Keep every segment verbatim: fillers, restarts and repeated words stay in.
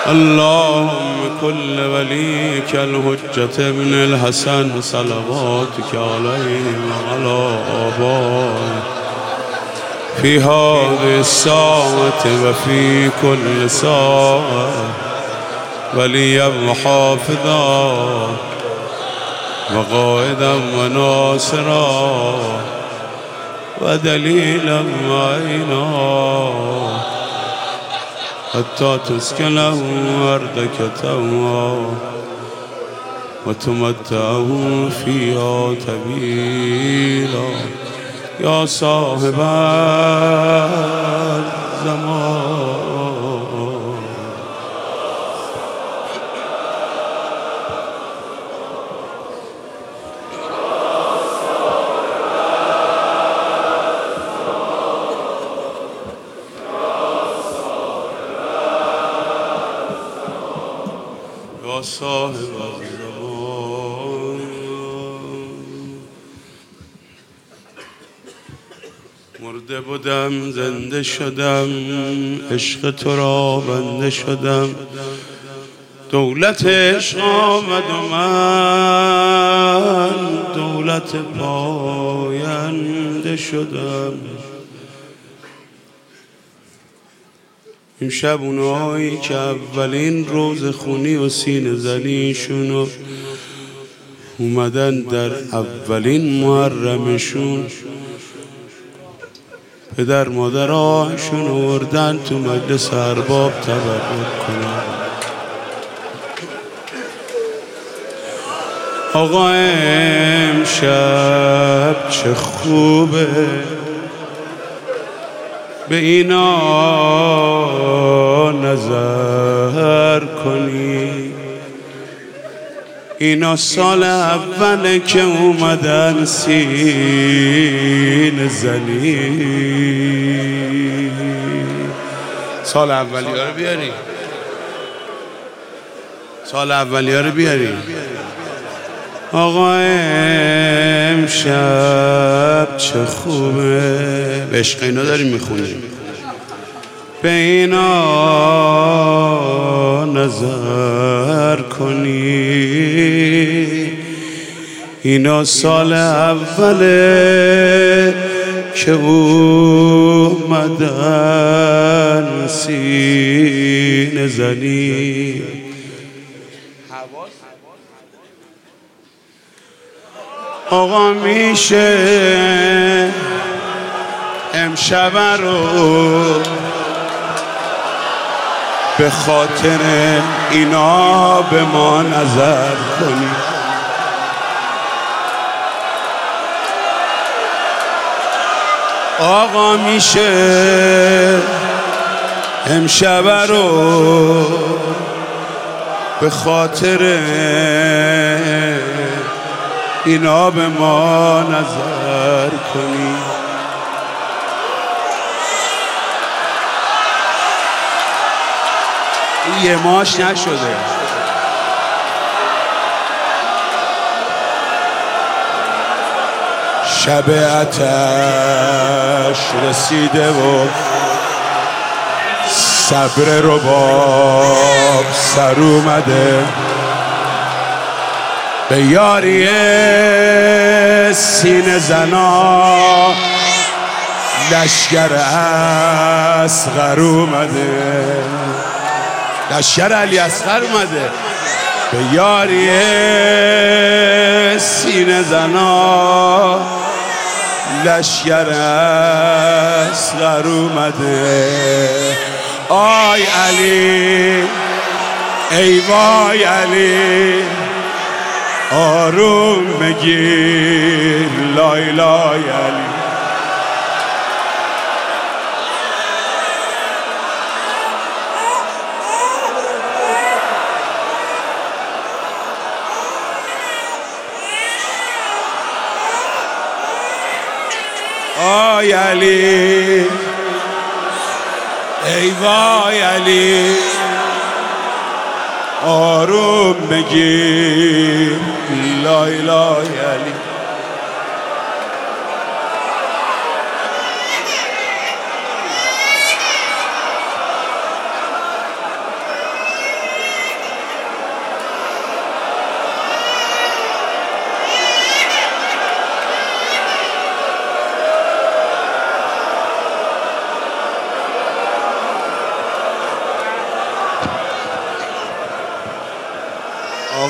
اللهم كل وليك الحجة ابن الحسن صلواتك عليه وعلى آبائه في هذه الساعة وفي كل ساعة وليا وحافظا وقائدا وناصرا ودليلا وعينا حتى تسكنه أرضك توا وتمتعه فيها طويلا يا صاحب الزمان. يا صاحب الزمان. مرده بودم زنده شدم، عشق تو را بنده شدم، دولت عشق آمد و من دولت پاینده شدم. این شب اونایی که اولین روز خونی و سینه زنیشون اومدن در اولین محرمشون پدر مادراشون آوردن تو مجلس ارباب تبرک کنن. آقا امشب چه خوبه به اینا نظر کنی، اینا سال اوله که اومدن سین زنی. سال اولی ها رو بیاری، سال اولی ها رو بیاری. آقا امشب چه خوبه به عشق اینا داریم میخونیم، به اینا نظر کنی، اینا سال اوله که اومدن سینه زنی. آقا میشه امشب رو به خاطر اینا به ما نظر کنی. آقا میشه امشب رو به خاطر اینا به ما نظر کنی. یه ماش نشده. شب آتش رسیده و صبر رباب سر اومده، به یاری سینه زنا لشگر اصغر اومده، لشگر علی اصغر اومده، به یاری سینه زنا لشگر اصغر اومده. آی علی ای وای علی آروم بگیر لای لای علی. آی علی ای وای علی آروم بگیر لای لای علی.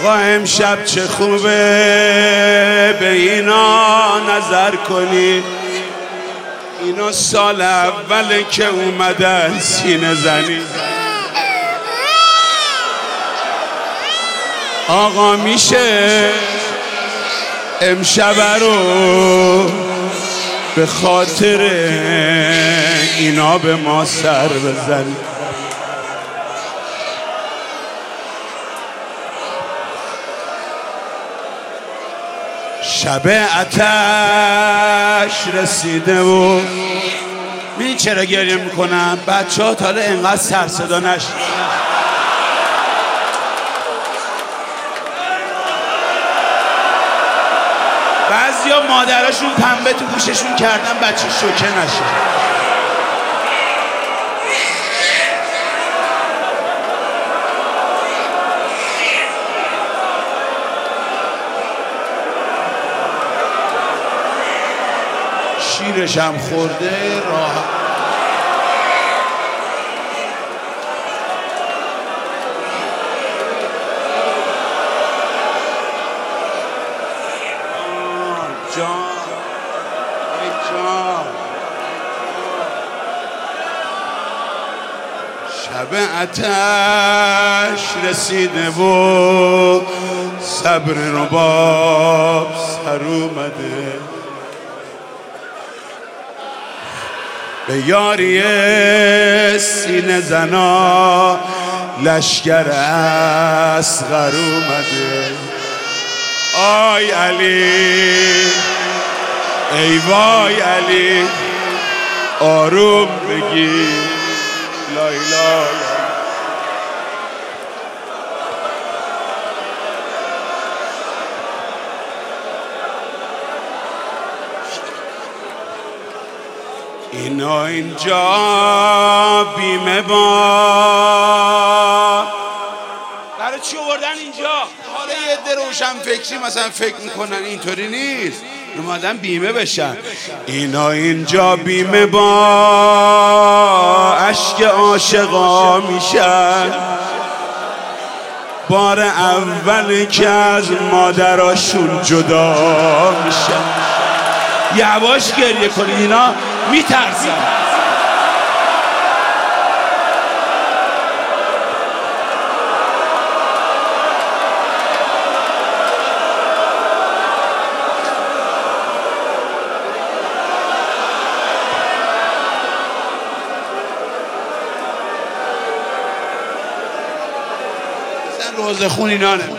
آقا امشب چه خوبه به اینا نظر کنی، اینا سال اوله که اومدن سینه زنی. آقا میشه امشب رو به خاطر اینا به ما سر بزنی. شب آتش رسیده و می چرا گریه میکنن بچه ها؟ تا حالا انقدر سر صدا نشد. بعضیا مادراشون پنبه تو گوششون کردن بچه شوکه نشه. شیرش هم خورده راحت. جان ای جان، شب آتش رسیده و صبر رباب سر اومده، به یاری سینه زنا لشکر اصغر اومده. آی علی ای وای علی آروم بگی لا اله. اینا اینجا بیمه با برای چی آوردن اینجا؟ حالا یه عده روشن فکری مثلا فکر میکنن اینطوری نیست، اومدن بیمه بشن. اینا اینجا بیمه با اشک عاشقا میشن، بار اولی که از مادراشون جدا میشن. یواش گریه کنید، اینا میترسن. روزه خون اینا نه.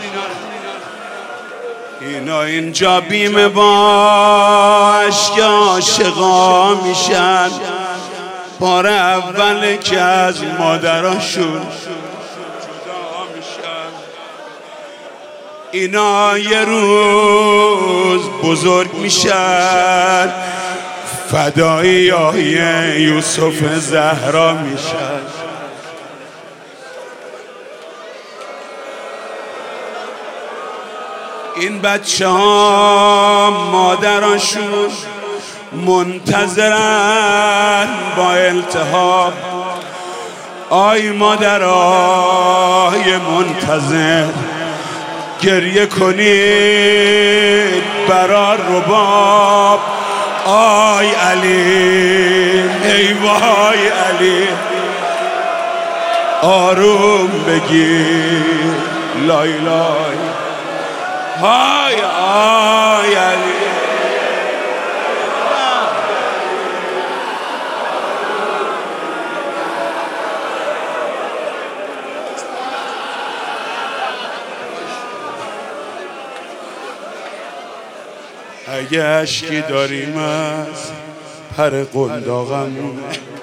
اینا اینجا بیمه با اشک عاشقا میشن، بار اوله که از مادراشون جدا میشن. اینا یه روز بزرگ میشن، فدایی های یوسف زهرا میشن. این بچه ها مادراشون منتظرن با التهاب. آی مادرای منتظر گریه کنید برا رباب. آی علی ای وای علی آروم بگیر لای لای. های آی علی اگه اشکی داریم از پر قنداقمونه،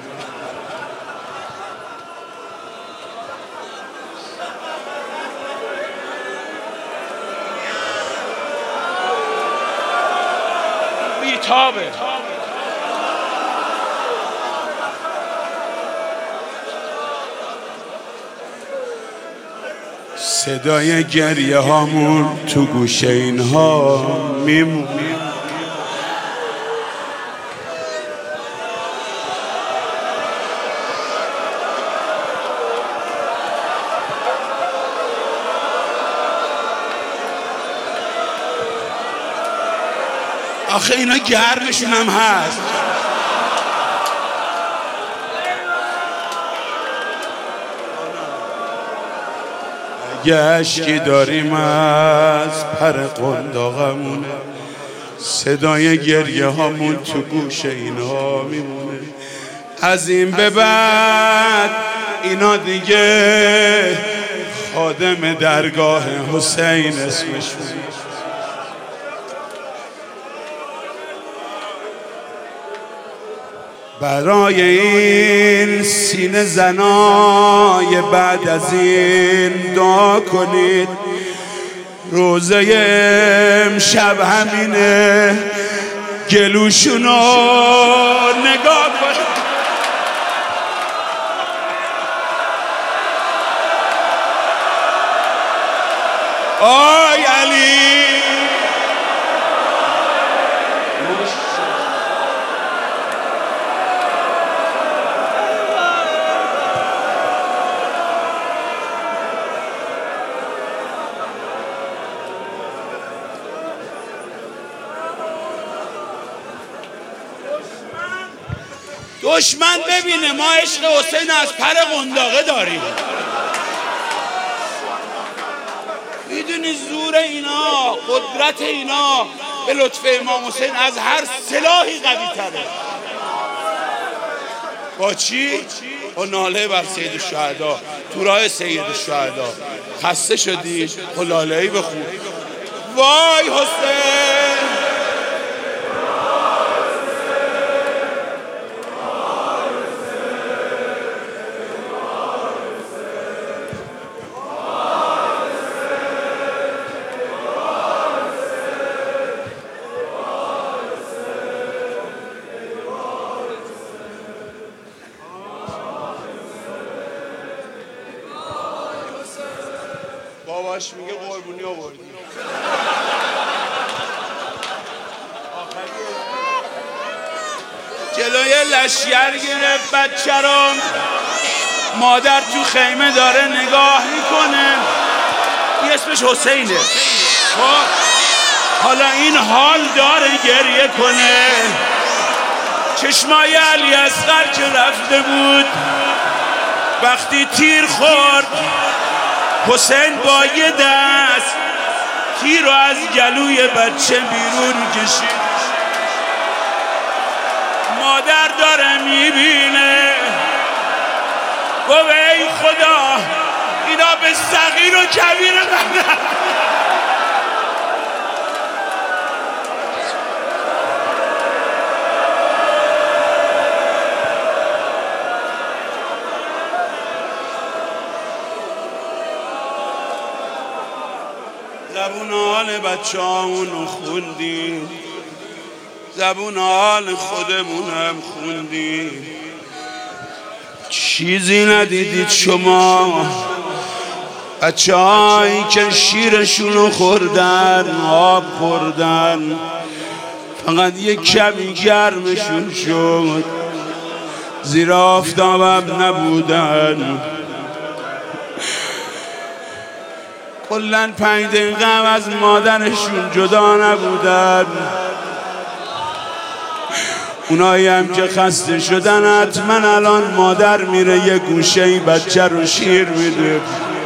بیتابه. صدای گریه هامون تو گوشه اینها میمونه. آخه اینا گرمشون هم هست. اگه اشکی داریم از پر قنداقمونه، صدای گریه هامون تو گوش اینا میمونه. از این به بعد اینا دیگه خادم درگاه حسین اسمشون. برای این سینه زنای بعد از این دعا کنید. روزه امشب همینه، گلوشونو نگاه کنید. آی علی دشمن ببینه ما عشق حسین از پر قنداقه داریم. میدونی زور اینا، قدرت اینا به لطف امام حسین از هر سلاحی قوی تره. با چی؟ با ناله بر سید الشهدا، تو راه سید الشهدا. خسته شدی؟ خب ناله‌ای بخون. وای حسین، باباش میگه قربونی آوردی. جلوی لشگر گرفت بچه رو، مادر تو خیمه داره نگاه میکنه. این اسمش حسینه. خب حالا این حال داره گریه کنه. چشمای علی اصغر که رفته بود، وقتی تیر خورد حسین با یه دست تیر رو از گلوی بچه بیرون کشید. مادر داره میبینه، گفت ای خدا اینا به صغیر و کبیر من. زبون حال بچه همونو خوندیم، زبون حال خودمونم خوندیم. چیزی ندیدید شما بچه هایی که شیرشونو خوردن، آب خوردن، فقط یک کمی گرمشون شد، زیر آفتابم نبودن. کلن پنج دقیقه از مادرشون جدا نبودن. اونایی هم که خسته شدن حتما الان مادر میره یه گوشه ای بچه رو شیر میده.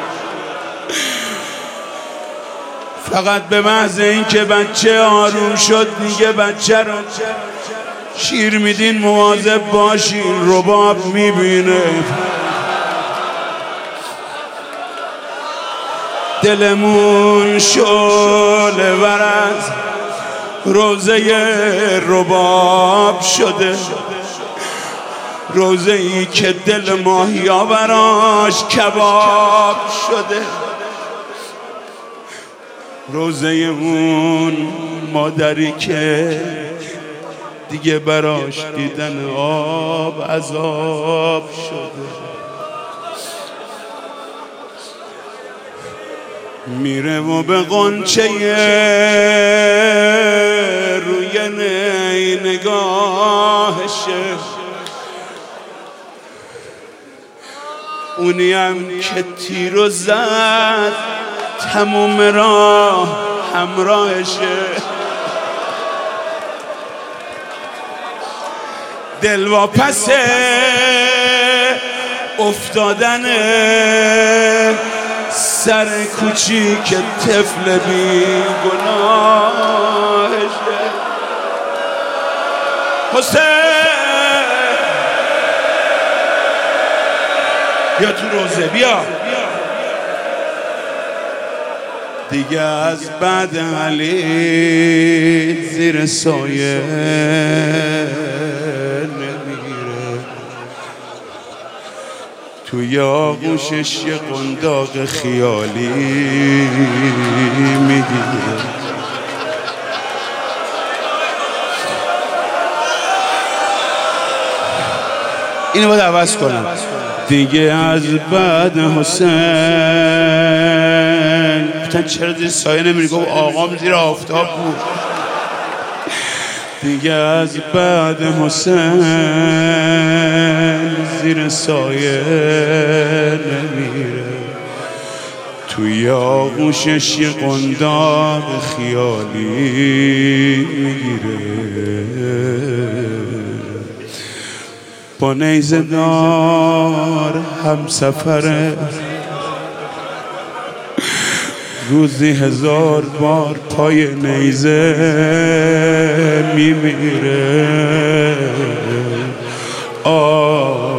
فقط به محض این که بچه آروم شد دیگه بچه رو شیر میدین، مواظب باشین رباب میبینه. دلمون شعله ور از روزه رباب شده، روزه ای که دل ماهیا براش کباب شده. روزه اون مادری که دیگه براش دیدن آب عذاب شده. میره و به غنچه روی نی نگاهشه، اونیم که تیرو زد تموم راه همراهشه. دل واپس افتادن سر کوچیک طفل بی گناهشه. حسین بیا تو روزه، بیا دیگه از بعد علی زیر سایه نمیره، توی آغوشش یه قنداق خیالی میگیره. اینو باید عوض کنم دیگه از بعد حسین. بودن چرا زیر سایه نمیری؟ گفت آقام زیر آفتاب بود. دیگه از بعد حسین زیر سایه نمیره، توی آغوشش یه قنداق خیالی میگیره. با نیزه دار هم سفره، روزی هزار بار پای نیزه میمیره. آه